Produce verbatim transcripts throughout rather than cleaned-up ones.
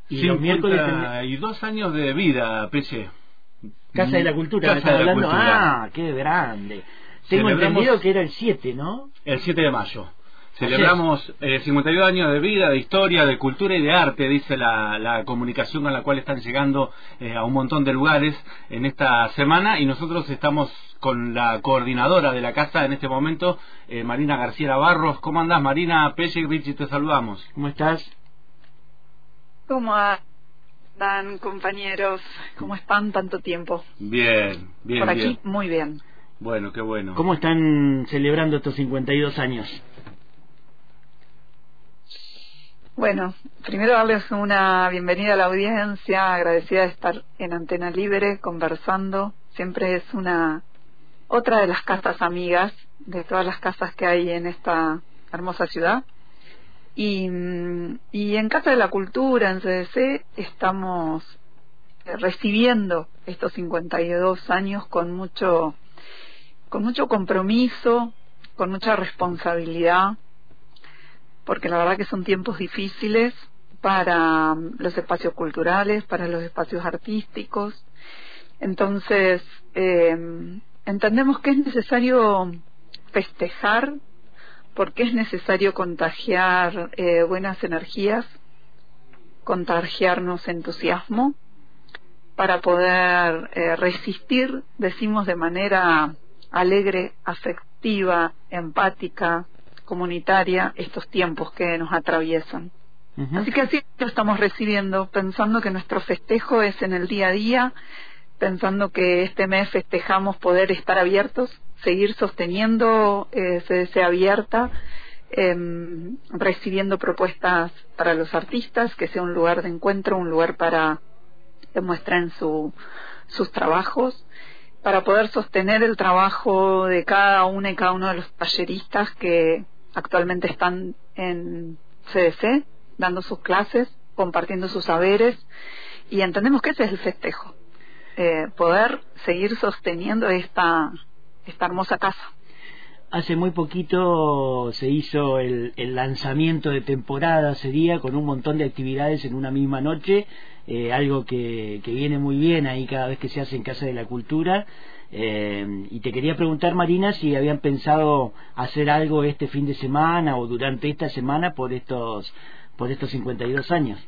Y los miércoles ten... y dos años de vida, Peche. Casa de la Cultura, Casa de la hablando. Cultura. Ah, qué grande. Tengo Celebramos... entendido que era el siete, ¿no? El siete de mayo. Celebramos eh, cincuenta y dos años de vida, de historia, de cultura y de arte, dice la, la comunicación con la cual están llegando eh, a un montón de lugares en esta semana, y nosotros estamos con la coordinadora de la casa en este momento, eh, Marina García Barros. ¿Cómo andás, Marina? Peche y Richie, te saludamos. ¿Cómo estás? ¿Cómo andan, compañeros? ¿Cómo están tanto tiempo? Bien, bien, Por aquí, bien. Muy bien. Bueno, qué bueno. ¿Cómo están celebrando estos cincuenta y dos años? Bueno, primero darles una bienvenida a la audiencia, agradecida de estar en Antena Libre conversando. Siempre es una otra de las casas amigas de todas las casas que hay en esta hermosa ciudad. Y, y en Casa de la Cultura, en C D C, estamos recibiendo estos cincuenta y dos años con mucho, con mucho compromiso, con mucha responsabilidad, porque la verdad que son tiempos difíciles para los espacios culturales, para los espacios artísticos. Entonces, eh, entendemos que es necesario festejar, porque es necesario contagiar eh, buenas energías, contagiarnos entusiasmo, para poder eh, resistir, decimos de manera alegre, afectiva, empática, comunitaria, estos tiempos que nos atraviesan. Uh-huh. Así que así lo estamos recibiendo, pensando que nuestro festejo es en el día a día, pensando que este mes festejamos poder estar abiertos, seguir sosteniendo eh, C D C abierta, eh, recibiendo propuestas para los artistas, que sea un lugar de encuentro, un lugar para que muestren su, sus trabajos, para poder sostener el trabajo de cada una y cada uno de los talleristas que actualmente están en C D C, dando sus clases, compartiendo sus saberes, y entendemos que ese es el festejo, eh, poder seguir sosteniendo esta, esta hermosa casa. Hace muy poquito se hizo el, el lanzamiento de temporada, sería, con un montón de actividades en una misma noche, eh, algo que, que viene muy bien ahí cada vez que se hace en Casa de la Cultura. Eh, y te quería preguntar, Marina, si habían pensado hacer algo este fin de semana o durante esta semana por estos por estos cincuenta y dos años.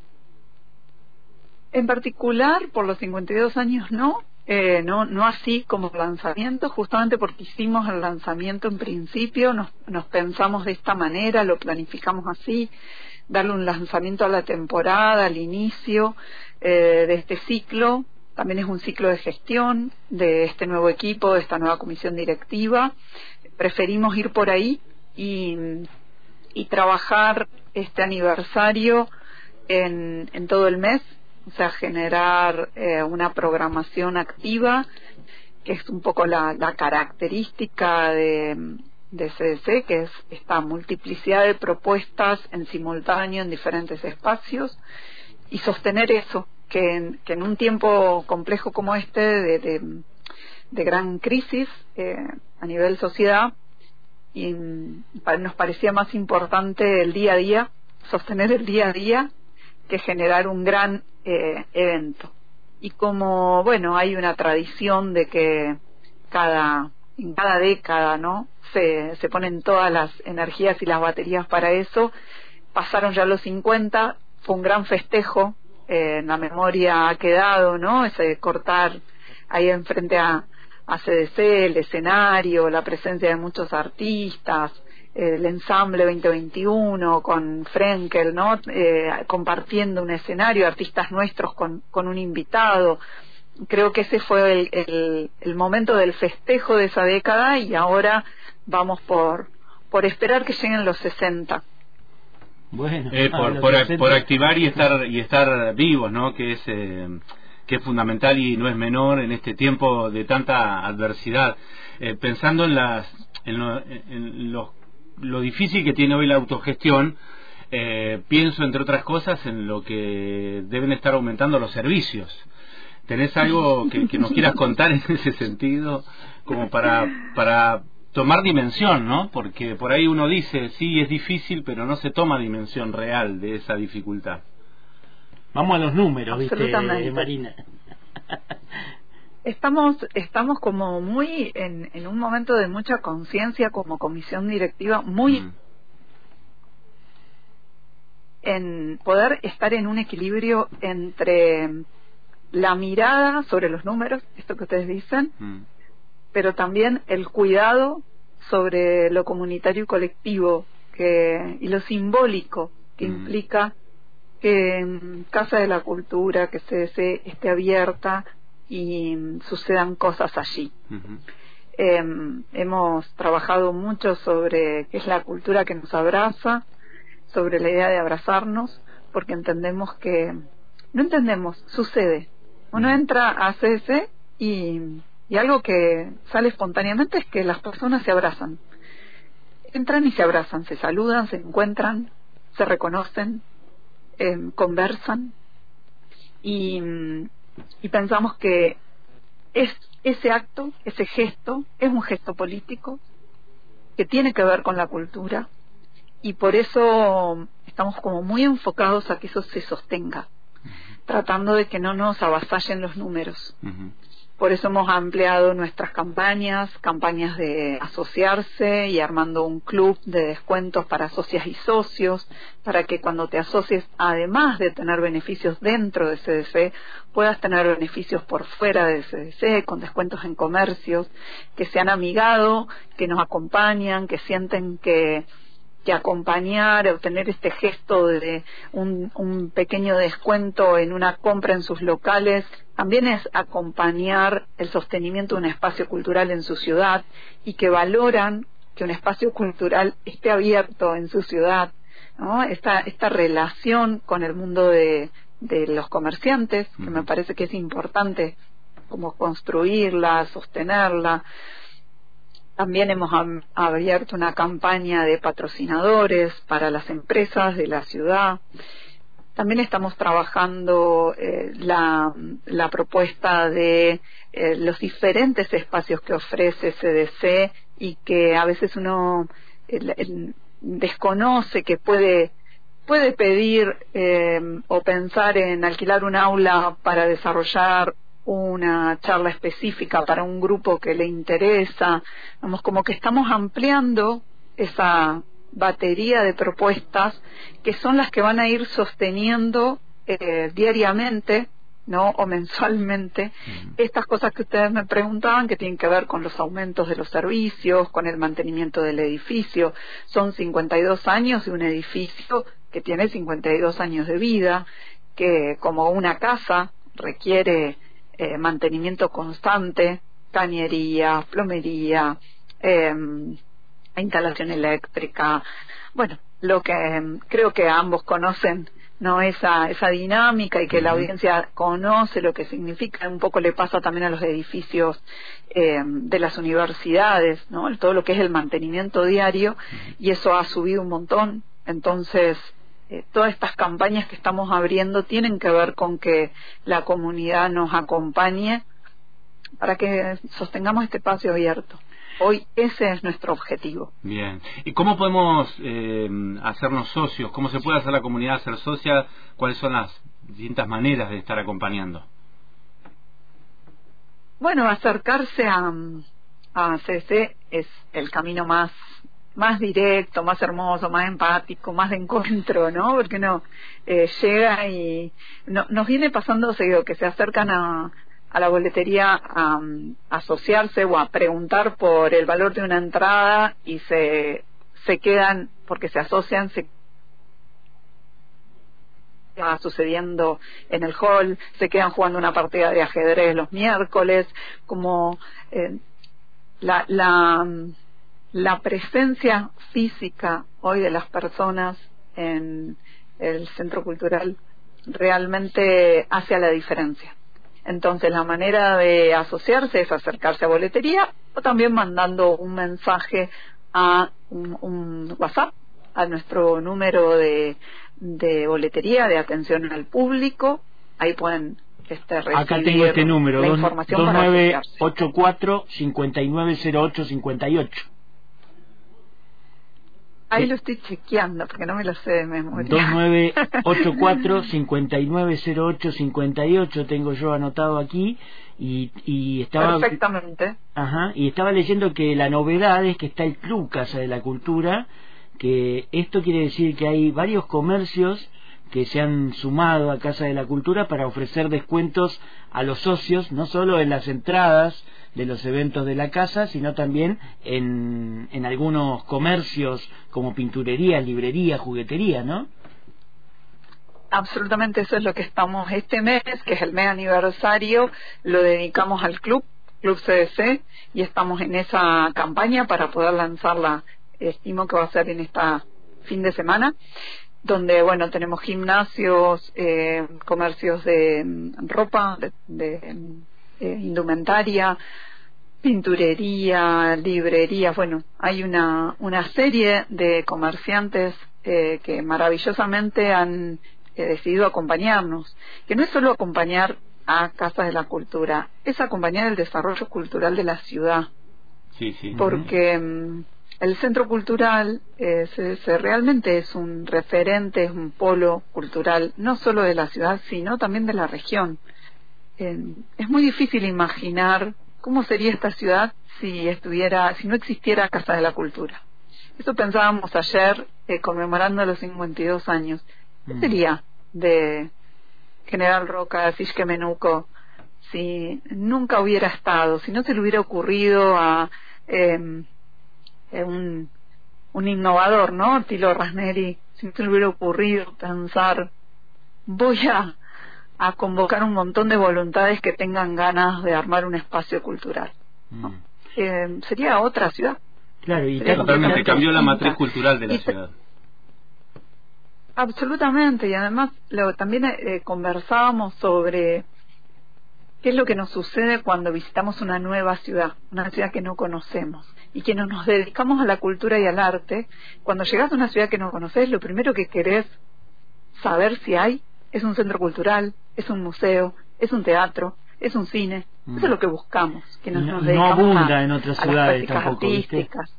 En particular, por los cincuenta y dos años no, eh, no no así como lanzamiento, justamente porque hicimos el lanzamiento en principio, nos, nos pensamos de esta manera, lo planificamos así, darle un lanzamiento a la temporada, al inicio eh, de este ciclo. También es un ciclo de gestión de este nuevo equipo, de esta nueva comisión directiva. Preferimos ir por ahí y, y trabajar este aniversario en, en todo el mes, o sea, generar eh, una programación activa, que es un poco la, la característica de, de C D C, que es esta multiplicidad de propuestas en simultáneo en diferentes espacios, y sostener eso, que en, que en un tiempo complejo como este, de, de, de gran crisis eh, a nivel sociedad, y nos parecía más importante el día a día, sostener el día a día, que generar un gran eh, evento. Y como, bueno, hay una tradición de que cada en cada década, ¿no?, se, se ponen todas las energías y las baterías para eso. Pasaron ya los cincuenta, fue un gran festejo, eh, en la memoria ha quedado, ¿no?, ese cortar ahí enfrente a, a C D C, el escenario, la presencia de muchos artistas, el ensamble veinte veintiuno con Frenkel, ¿no?, eh, compartiendo un escenario, artistas nuestros con, con un invitado. Creo que ese fue el, el, el momento del festejo de esa década, y ahora vamos por, por esperar que lleguen los sesenta. Bueno, eh, por, por, por activar y estar y estar vivos, ¿no?, que es eh, que es fundamental y no es menor en este tiempo de tanta adversidad. Eh, pensando en las en, lo, en los, lo difícil que tiene hoy la autogestión, eh, pienso entre otras cosas en lo que deben estar aumentando los servicios. ¿Tenés algo que, que nos quieras contar en ese sentido, como para para tomar dimensión, ¿no? Porque por ahí uno dice, sí, es difícil, pero no se toma dimensión real de esa dificultad. Vamos a los números, ¿viste, Marina? Estamos, estamos como muy en, en un momento de mucha conciencia como comisión directiva, muy mm. en poder estar en un equilibrio entre la mirada sobre los números, esto que ustedes dicen, mm. pero también el cuidado sobre lo comunitario y colectivo que, y lo simbólico que mm. implica que en Casa de la Cultura, que C D C esté abierta y sucedan cosas allí. Uh-huh. Eh, hemos trabajado mucho sobre qué es la cultura que nos abraza, sobre la idea de abrazarnos, porque entendemos que, no entendemos, sucede. Uno uh-huh. entra a C D C y, y algo que sale espontáneamente es que las personas se abrazan. Entran y se abrazan, se saludan, se encuentran, se reconocen, eh, conversan y... y pensamos que es ese acto, ese gesto, es un gesto político que tiene que ver con la cultura y por eso estamos como muy enfocados a que eso se sostenga, uh-huh. tratando de que no nos avasallen los números. Uh-huh. Por eso hemos ampliado nuestras campañas, campañas de asociarse y armando un club de descuentos para socias y socios, para que cuando te asocies, además de tener beneficios dentro de C D C, puedas tener beneficios por fuera de C D C, con descuentos en comercios, que se han amigado, que nos acompañan, que sienten que... que acompañar, obtener este gesto de un, un pequeño descuento en una compra en sus locales, también es acompañar el sostenimiento de un espacio cultural en su ciudad y que valoran que un espacio cultural esté abierto en su ciudad, ¿no? Esta, esta relación con el mundo de, de los comerciantes, que me parece que es importante como construirla, sostenerla. También hemos abierto una campaña de patrocinadores para las empresas de la ciudad. También estamos trabajando eh, la, la propuesta de eh, los diferentes espacios que ofrece C D C y que a veces uno el, el, desconoce que puede puede pedir eh, o pensar en alquilar un aula para desarrollar una charla específica para un grupo que le interesa. Vamos, como que estamos ampliando esa batería de propuestas que son las que van a ir sosteniendo eh, diariamente, ¿no? O mensualmente uh-huh. estas cosas que ustedes me preguntaban, que tienen que ver con los aumentos de los servicios, con el mantenimiento del edificio. Son cincuenta y dos años y un edificio que tiene cincuenta y dos años de vida, que como una casa requiere Eh, mantenimiento constante, cañería, plomería, eh, instalación eléctrica, bueno, lo que eh, creo que ambos conocen, no esa esa dinámica y que uh-huh. la audiencia conoce lo que significa. Un poco le pasa también a los edificios eh, de las universidades, ¿no? Todo lo que es el mantenimiento diario uh-huh. y eso ha subido un montón. Entonces Eh, todas estas campañas que estamos abriendo tienen que ver con que la comunidad nos acompañe para que sostengamos este espacio abierto. Hoy ese es nuestro objetivo. Bien. ¿Y cómo podemos eh, hacernos socios? ¿Cómo se puede hacer la comunidad ser socia? ¿Cuáles son las distintas maneras de estar acompañando? Bueno, acercarse a, a C D C es el camino más más directo, más hermoso, más empático, más de encuentro, ¿no? Porque no eh, llega y no, nos viene pasando seguido que se acercan a, a la boletería a, a asociarse o a preguntar por el valor de una entrada y se se quedan, porque se asocian, se va sucediendo en el hall, se quedan jugando una partida de ajedrez los miércoles, como eh, la la La presencia física hoy de las personas en el centro cultural realmente hace la diferencia. Entonces la manera de asociarse es acercarse a boletería o también mandando un mensaje a un, un WhatsApp a nuestro número de, de boletería de atención al público. Ahí pueden este, recibir Acá tengo este número, la información dos nueve para ocho cuatro, cinco nueve cero ocho cinco ocho. Ahí lo estoy chequeando porque no me lo sé de memoria. dos nueve ocho cuatro, cinco nueve cero ocho, cinco ocho tengo yo anotado aquí y, y estaba perfectamente. Ajá, y estaba leyendo que la novedad es que está el Club Casa de la Cultura, que esto quiere decir que hay varios comercios que se han sumado a Casa de la Cultura para ofrecer descuentos a los socios, no solo en las entradas de los eventos de la casa, sino también en, en algunos comercios como pinturería, librería, juguetería, ¿no? Absolutamente, eso es lo que estamos este mes, que es el mes aniversario, lo dedicamos al club, Club C D C, y estamos en esa campaña para poder lanzarla, estimo que va a ser en esta fin de semana, donde, bueno, tenemos gimnasios, eh, comercios de mm, ropa, de, de eh, indumentaria, pinturería, librerías, bueno, hay una, una serie de comerciantes eh, que maravillosamente han eh, decidido acompañarnos, que no es solo acompañar a Casas de la Cultura, es acompañar el desarrollo cultural de la ciudad, sí, sí. porque mm, el centro cultural eh, se, se realmente es un referente, es un polo cultural, no solo de la ciudad, sino también de la región. Eh, es muy difícil imaginar cómo sería esta ciudad si estuviera, si no existiera Casa de la Cultura. Eso pensábamos ayer, eh, conmemorando los cincuenta y dos años. ¿Qué mm. sería de General Roca, Fischke-Menuco, si nunca hubiera estado, si no se le hubiera ocurrido a eh, un, un innovador, ¿no? Tilo Rasneri, si no se le hubiera ocurrido pensar, voy a a convocar un montón de voluntades que tengan ganas de armar un espacio cultural, ¿no? Mm. Eh, sería otra ciudad. Claro, y totalmente cambió la matriz cultural de la ciudad. Absolutamente, y además lo, también eh, conversábamos sobre qué es lo que nos sucede cuando visitamos una nueva ciudad, una ciudad que no conocemos, y que no nos dedicamos a la cultura y al arte. Cuando llegas a una ciudad que no conoces, lo primero que querés saber si hay es un centro cultural, es un museo, es un teatro, es un cine. Mm. Eso es lo que buscamos, que nos, no, nos dedicamos no abunda a, en otras a ciudades las prácticas tampoco, artísticas.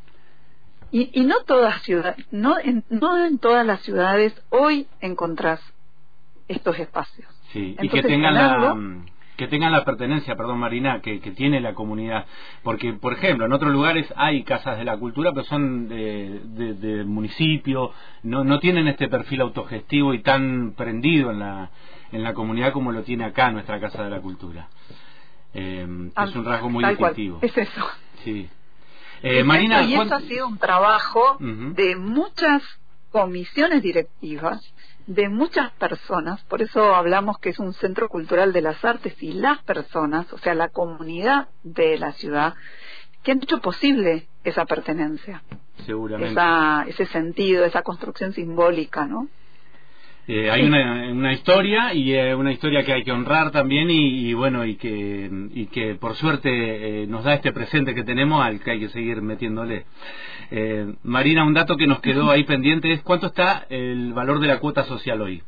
Y, y no todas ciudades, no en, no en todas las ciudades hoy encontrás estos espacios. Sí, Entonces, y que tengan tenerlo, la que tengan la pertenencia, perdón Marina, que, que tiene la comunidad, porque por ejemplo en otros lugares hay casas de la cultura pero son de, de, de municipio, no, no tienen este perfil autogestivo y tan prendido en la en la comunidad como lo tiene acá nuestra Casa de la Cultura. Eh, ah, es un rasgo muy distintivo. Es eso. Sí. Eh, Marina, y eso ha sido un trabajo uh-huh. de muchas comisiones directivas, de muchas personas, por eso hablamos que es un centro cultural de las artes, y las personas, o sea, la comunidad de la ciudad, que han hecho posible esa pertenencia. Seguramente. Esa, ese sentido, esa construcción simbólica, ¿no? Eh, hay sí. una, una historia y eh, una historia que hay que honrar también y, y bueno y que y que por suerte eh, nos da este presente que tenemos al que hay que seguir metiéndole. eh, Marina, un dato que nos quedó ahí pendiente es cuánto está el valor de la cuota social hoy.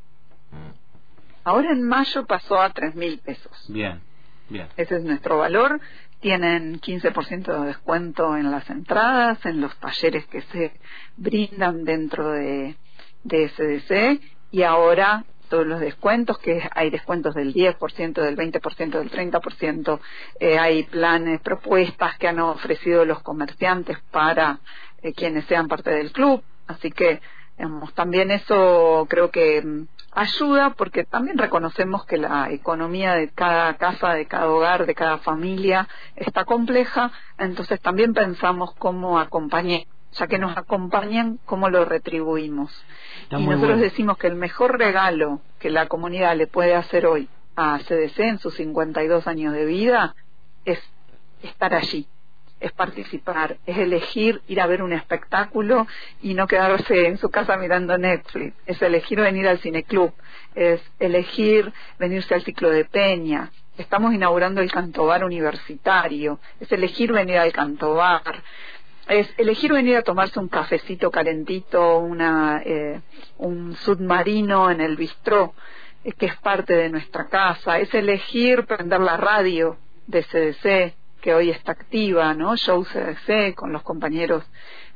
Ahora en mayo pasó a tres mil pesos. Bien, bien. Ese es nuestro valor. Tienen quince por ciento de descuento en las entradas, en los talleres que se brindan dentro de de C D C, y ahora todos los descuentos, que hay descuentos del diez por ciento, del veinte por ciento, del treinta por ciento, eh, hay planes, propuestas que han ofrecido los comerciantes para eh, quienes sean parte del club, así que digamos, también eso creo que mm, ayuda, porque también reconocemos que la economía de cada casa, de cada hogar, de cada familia está compleja, entonces también pensamos cómo acompañar, ya que nos acompañan, cómo lo retribuimos. Está y nosotros bueno. decimos que el mejor regalo que la comunidad le puede hacer hoy a C D C en sus cincuenta y dos años de vida es estar allí, es participar, es elegir ir a ver un espectáculo y no quedarse en su casa mirando Netflix, es elegir venir al cineclub, es elegir venirse al ciclo de Peña. Estamos inaugurando el Cantobar universitario, es elegir venir al Cantobar, es elegir venir a tomarse un cafecito calentito, una eh, un submarino en el bistró, eh, que es parte de nuestra casa, es elegir prender la radio de C D C, que hoy está activa, ¿no? Show C D C, con los compañeros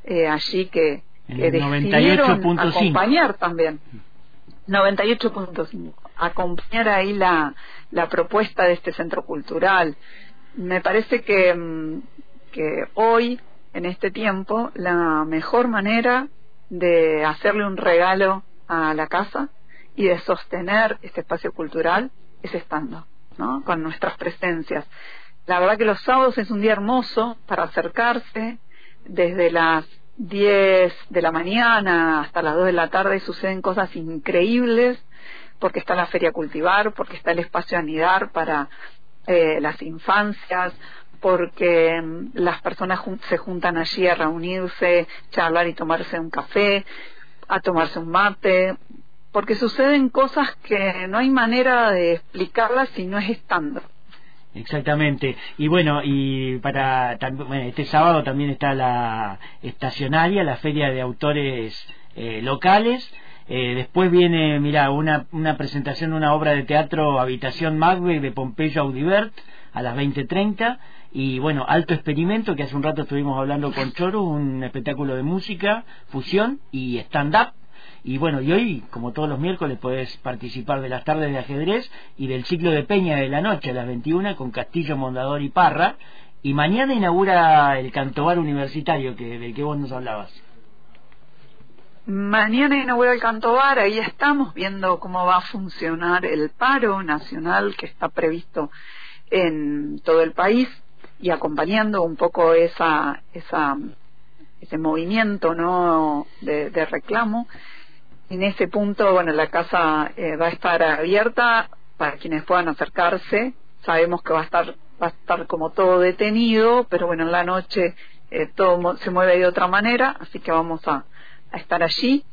eh, allí que, que decidieron acompañar también. noventa y ocho punto cinco. Acompañar ahí la, la propuesta de este centro cultural. Me parece que, que hoy, en este tiempo, la mejor manera de hacerle un regalo a la casa y de sostener este espacio cultural es estando, ¿no? Con nuestras presencias. La verdad que los sábados es un día hermoso para acercarse. Desde las diez de la mañana hasta las dos de la tarde suceden cosas increíbles, porque está la Feria Cultivar, porque está el espacio Anidar para eh, las infancias, porque mm, las personas jun- se juntan allí a reunirse, charlar y tomarse un café, a tomarse un mate, porque suceden cosas que no hay manera de explicarlas si no es estando. Exactamente. Y bueno, y para tam- bueno, este sábado también está la estacionaria, la feria de autores eh, locales. Eh, después viene, mira, una, una presentación de una obra de teatro, Habitación Macbeth, de Pompeyo Audibert, a las veinte treinta. Y bueno, Alto Experimento, que hace un rato estuvimos hablando con Choro, un espectáculo de música, fusión y stand-up. Y bueno, y hoy, como todos los miércoles, podés participar de las tardes de ajedrez y del ciclo de Peña de la noche a las veintiuna con Castillo, Mondador y Parra. Y mañana inaugura el Cantobar Universitario, que del que vos nos hablabas. Mañana inaugura el Cantobar, ahí estamos viendo cómo va a funcionar el paro nacional que está previsto en todo el país y acompañando un poco esa, esa ese movimiento, ¿no?, de, de reclamo. En ese punto, bueno, la casa eh, va a estar abierta para quienes puedan acercarse. Sabemos que va a estar va a estar como todo detenido, pero bueno, en la noche eh, todo se mueve de otra manera, así que vamos a, a estar allí.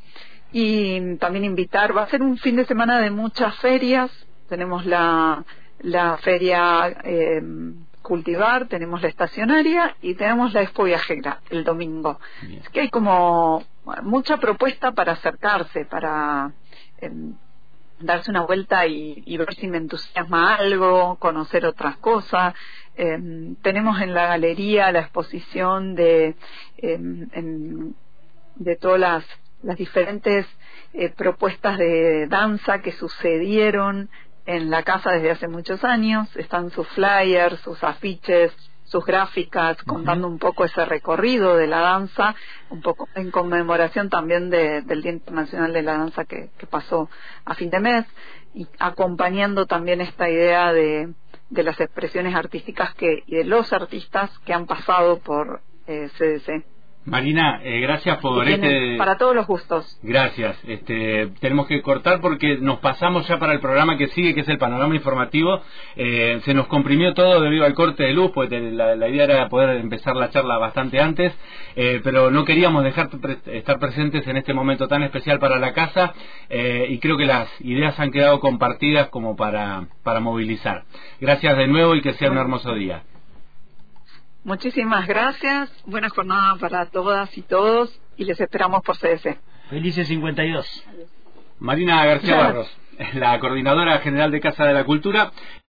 Y también invitar, va a ser un fin de semana de muchas ferias. Tenemos la, la feria eh, Cultivar, tenemos la estacionaria y tenemos la Expo Viajera el domingo. Bien. Es que hay como mucha propuesta para acercarse, para eh, darse una vuelta y, y ver si me entusiasma algo, conocer otras cosas. Eh, tenemos en la galería la exposición de, eh, en, de todas las, las diferentes eh, propuestas de danza que sucedieron en la casa desde hace muchos años. Están sus flyers, sus afiches, sus gráficas, uh-huh, contando un poco ese recorrido de la danza, un poco en conmemoración también de, del Día Internacional de la Danza que, que pasó a fin de mes, y acompañando también esta idea de, de las expresiones artísticas que y de los artistas que han pasado por eh, C D C. Marina, eh, gracias por este... Para todos los gustos. Gracias. Este, tenemos que cortar porque nos pasamos ya para el programa que sigue, que es el panorama informativo. Eh, se nos comprimió todo debido al corte de luz, porque la, la idea era poder empezar la charla bastante antes, eh, pero no queríamos dejar pre- estar presentes en este momento tan especial para la casa, eh, y creo que las ideas han quedado compartidas como para, para movilizar. Gracias de nuevo y que sea un hermoso día. Muchísimas gracias, buena jornada para todas y todos y les esperamos por C D C. Felices cincuenta y dos. Marina García Barros, la coordinadora general de Casa de la Cultura.